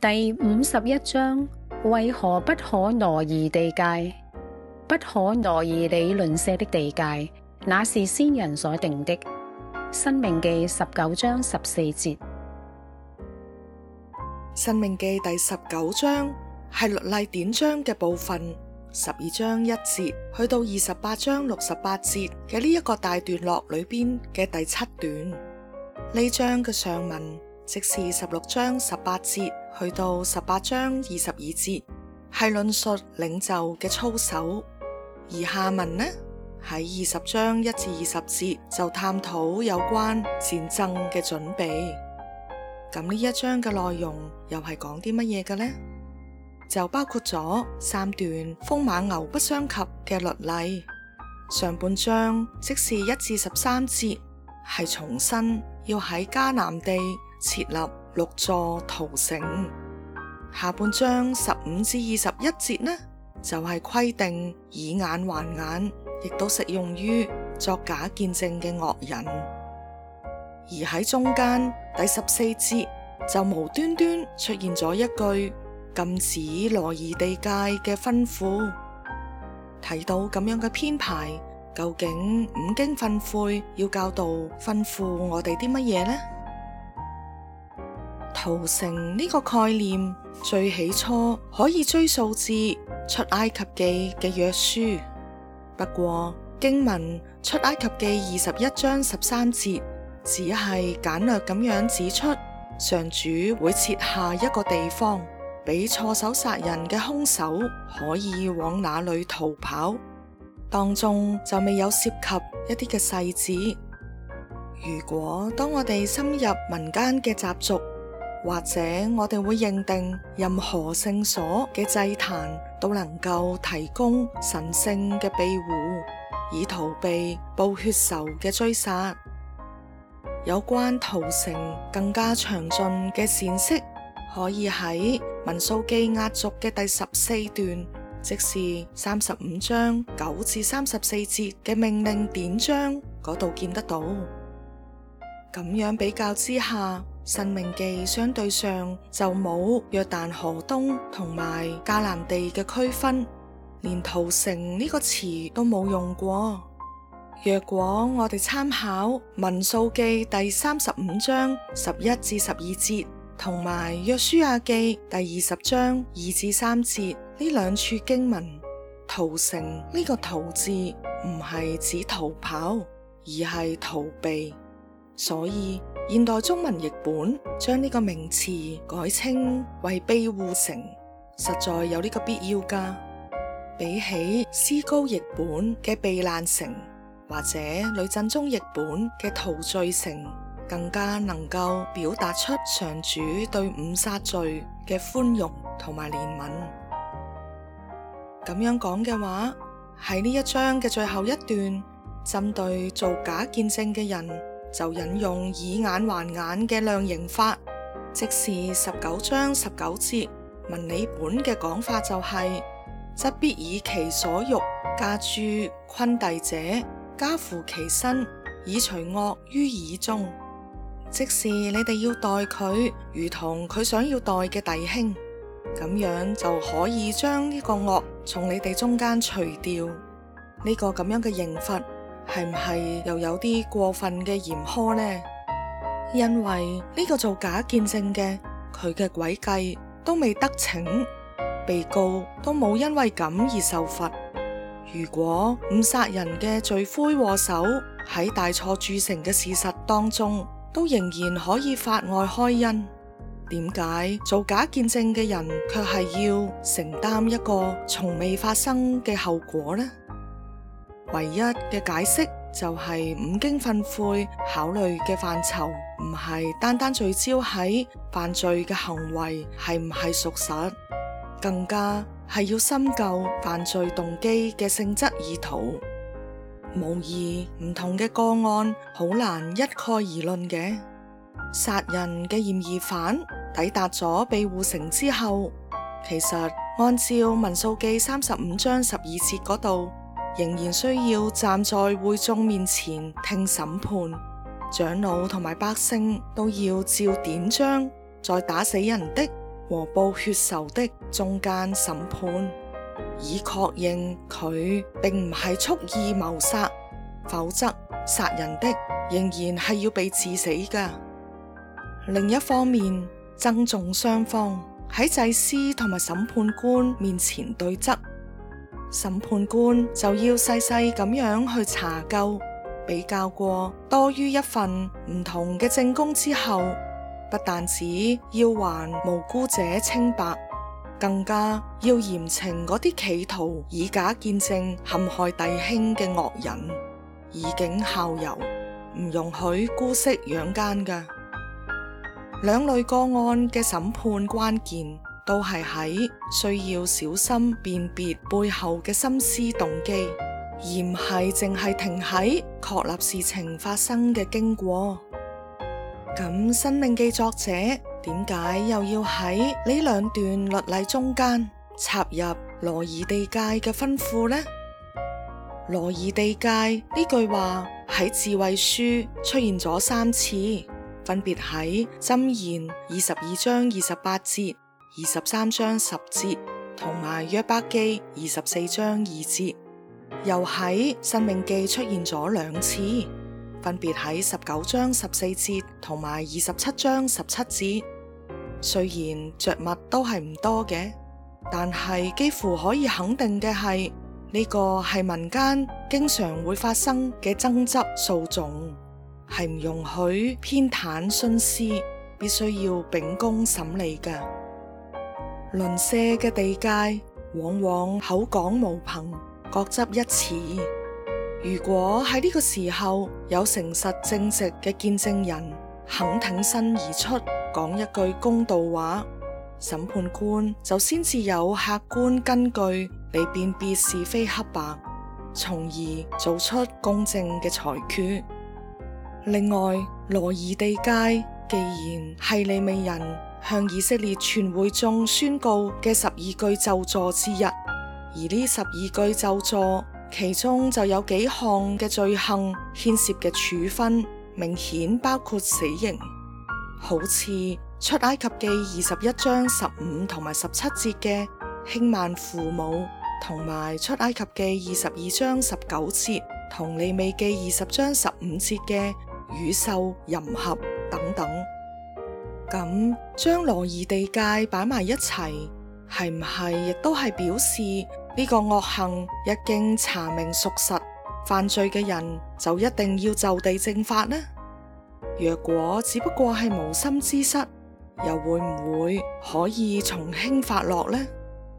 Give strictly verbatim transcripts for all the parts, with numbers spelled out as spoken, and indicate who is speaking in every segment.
Speaker 1: 第五十一章，為何不可挪移地界？不可挪移你鄰舍的地界，那是先人所定的。申命記十九章十四節。
Speaker 2: 申命記第十九章係律例典章嘅部分，十二章一節去到二十八章六十八節嘅呢一個大段落裏邊嘅第七段。呢章嘅上文即是十六章十八節去到十八章二十二節，係論述領袖嘅操守，而下文呢喺二十章一至二十節就探討有關戰爭嘅準備。咁呢一章嘅內容又係講啲乜嘢嘅呢？就包括咗三段風馬牛不相及嘅律例。上半章即是一至十三節係重申要喺迦南地設立六座逃城。下半章十五至二十一節呢，就係、是、規定以眼還眼，亦都適用於作假見證嘅惡人。而喺中間第十四節就無端端出現咗一句禁止挪移地界嘅吩咐。睇到咁樣嘅編排，究竟五經訓誨要教導吩咐我哋啲乜嘢呢？逃城呢個概念最起初可以追溯至出埃及記嘅約書，不過經文出埃及記二十一章十三節只係簡略咁樣指出，上主會設下一個地方俾錯手殺人嘅兇手可以往那裏逃跑，當中就未有涉及一啲嘅細節。如果當我哋深入民間嘅習俗，或者我哋會認定任何聖所嘅祭壇都能夠提供神聖嘅庇護，以逃避報血仇嘅追殺。有關逃城更加詳盡嘅闡釋，可以喺民數記壓軸嘅第十四段，即是三十五章九至三十四節嘅命令典章嗰度見得到。咁樣比較之下，申命記相對上就冇約旦河東同埋迦南地嘅區分，連逃城呢個詞都冇用過。若果我哋參考民數記第三十五章十一至十二節，同埋約書亞記第二十章二至三節呢兩處經文，逃城呢個逃字唔係指逃跑，而係逃避，所以現代中文譯本將呢個名詞改稱為庇護城，實在有呢個必要㗎。比起思高譯本嘅避難城，或者呂振中譯本嘅逃罪城，更加能夠表達出上主對誤殺罪嘅寬容同埋憐憫。咁樣講嘅話，喺呢一章嘅最後一段，針對做假見證嘅人，就引用以眼還眼嘅量刑法，即是十九章十九節文理本嘅講法就係、是，則必以其所欲加諸昆弟者，加乎其身，以除惡於耳中。即是你哋要待佢如同佢想要待嘅弟兄，咁樣就可以將呢個惡從你哋中間除掉。呢、這個咁樣嘅刑罰係唔係又有啲過分嘅嚴苛呢？因為呢個做假見證嘅，佢嘅詭計都未得逞，被告都冇因為咁而受罰。如果誤殺人嘅罪魁禍首喺大錯鑄成嘅事實當中都仍然可以法外開恩，點解做假見證嘅人卻係要承擔一個從未發生嘅後果呢？唯一嘅解釋就係五經訓誨考慮嘅範疇唔係單單聚焦喺犯罪嘅行為係唔係屬實，更加係要深究犯罪動機嘅性質意圖。無疑唔同嘅個案好難一概而論嘅。殺人嘅嫌疑犯抵達咗庇護城之後，其實按照民數記三十五章十二節嗰度，仍然需要站在會眾面前聽審判，長老同埋百姓都要照典章，在打死人的和報血仇的中間審判，以確認佢並唔係蓄意謀殺，否則殺人的仍然係要被治死㗎。另一方面，爭訟雙方喺祭司同埋審判官面前對質，審判官就要細細咁樣去查究，比較過多於一份唔同嘅證供之後，不但止要還無辜者清白，更加要嚴懲嗰啲企圖以假見證陷害弟兄嘅惡人，以儆效尤，唔容許姑息養奸㗎。兩類個案嘅審判關鍵都係喺需要小心辨別背後嘅心思動機，而唔係淨係停喺確立事情發生嘅經過。咁《申命記》作者點解又要喺呢兩段律例中間插入羅夷地界嘅吩咐呢？羅夷地界呢句話喺智慧書出現咗三次，分別喺箴言二十二章二十八節、二十三章十節同埋約伯記二十四章二節，又喺申命記出現咗兩次，分別喺十九章十四節同埋二十七章十七節。雖然着墨都係唔多嘅，但係幾乎可以肯定嘅係呢個係民間經常會發生嘅爭執訴訟，係唔容許偏袒徇私，必須要秉公審理嘅。鄰舍嘅地界往往口講無憑，各執一詞。如果喺呢個時候有誠實正直嘅見證人肯挺身而出，講一句公道話，審判官就先至有客觀根據嚟辨別是非黑白，從而做出公正嘅裁決。另外，羅夷地界既然係利未人向以色列全會眾宣告嘅十二句咒詛之一，而呢十二句咒詛其中就有幾項嘅罪行牽涉嘅處分明顯包括死刑，好似出埃及記二十一章十五同埋十七節嘅輕慢父母，同埋出埃及記二十二章十九節同利未記二十章十五節嘅與獸淫合等等。咁將羅夷地界擺埋一齊，係唔係亦都係表示呢個惡行一經查明屬實，犯罪嘅人就一定要就地正法呢？若果只不過係無心之失，又會唔會可以從輕發落呢？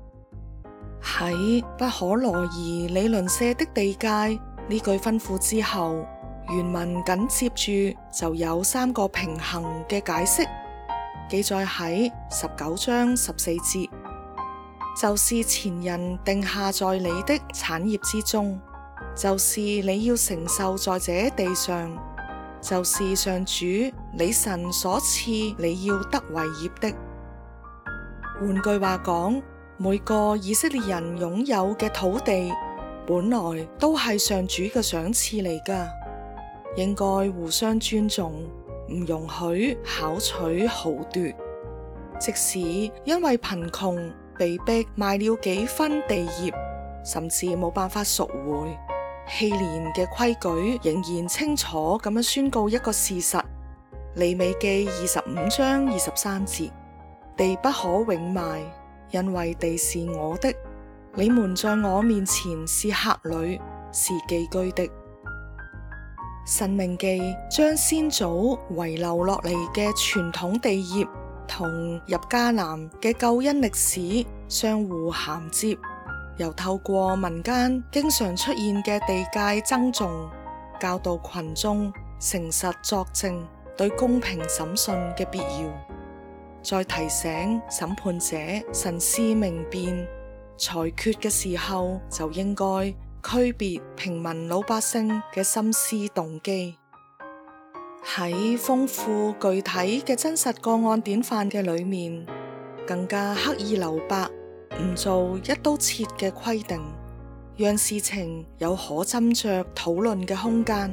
Speaker 2: 喺不可挪移你鄰舍的地界呢句吩咐之後，原文緊接住就有三個平衡嘅解釋，記載喺十九章十四節，就是前人定下在你的產業之中，就是你要承受在這地上，就是上主你神所賜你要得為業的。換句話講，每個以色列人擁有嘅土地本來都係上主嘅賞賜嚟㗎，應該互相尊重，唔容許巧取豪奪。即使因為貧窮被逼賣了幾分地業，甚至冇辦法贖回，禧年嘅規矩仍然清楚咁樣宣告一個事實：利未記二十五章二十三節，地不可永賣，因為地是我的，你們在我面前是客旅，是寄居的。申命記將先祖遺留落嚟嘅傳統地業同入迦南嘅救恩歷史相互銜接，又透過民間經常出現嘅地界爭訟，教導群眾誠實作證對公平審訊嘅必要，再提醒審判者慎思明辨，裁決嘅時候就應該區別平民老百姓嘅心思動機。喺豐富具體嘅真實個案典範嘅裏面，更加刻意留白，唔做一刀切嘅規定，讓事情有可斟酌討論嘅空間。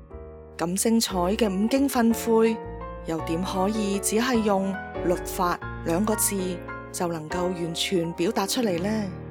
Speaker 2: 咁精彩嘅五經訓誨，又點可以只係用律法兩個字就能夠完全表達出嚟呢？